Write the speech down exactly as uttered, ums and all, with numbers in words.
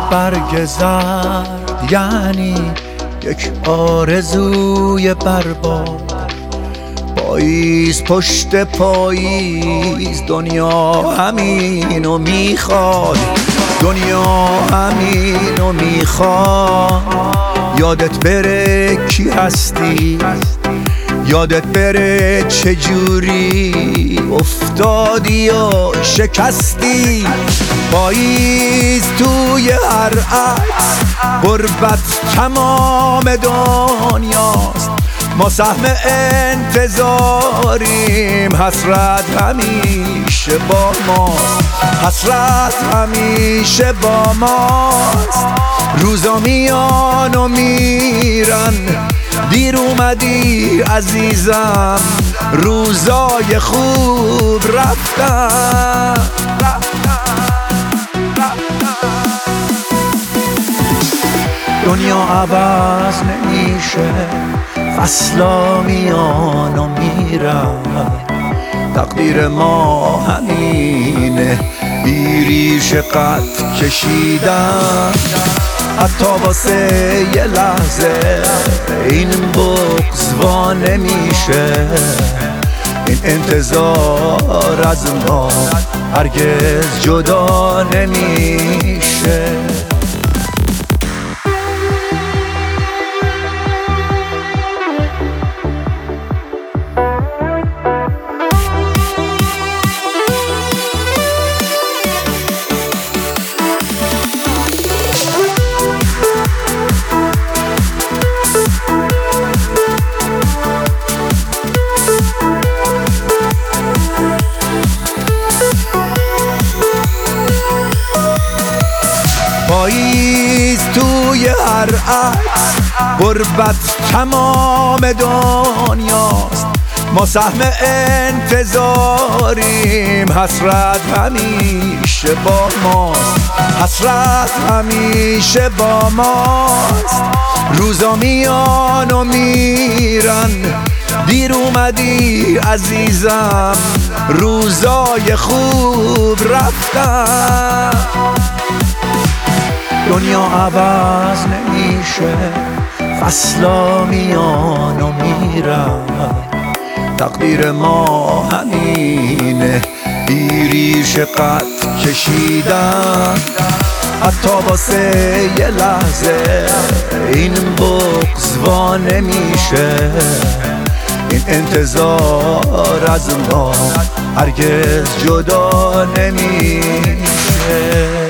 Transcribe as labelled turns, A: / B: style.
A: برگ زرد یعنی یک آرزوی برباد. پاییز پشت پاییز دنیا همینو میخواد، دنیا همینو میخواد. یادت بره کی هستی، یادت بره چجوری افتادی و شکستی. پاییز توی هر عکس، غربت تمام دنیاست. ما سهم انتظاریم، حسرت همیشه با ماست، حسرت همیشه با ماست. روزا میان و میرن، دیر اومدی عزیزم، روزای خوب رفتن. دنیا عوض نمیشه، فصلا میان و میرن. تقدیر ما همینه، بیریش قد کشیدن. حتی واسه یه لحظه این بغض وا نمیشه، این انتظار از ما هرگز جدا نمیشه. پاییز توی هر عکس، غربت تمام دنیاست. ما سهم انتظاریم، حسرت همیشه با ماست، حسرت همیشه با ماست. روزا میان و میرن، دیر اومدی عزیزم، روزای خوب رفتن. دنیا عوض نمیشه، فصلا میان و میرن. تقدیر ما همینه، بیریش قد کشیدن. حتی واسه یه لحظه این بغض وا نمیشه، این انتظار از ما هرگز جدا نمیشه.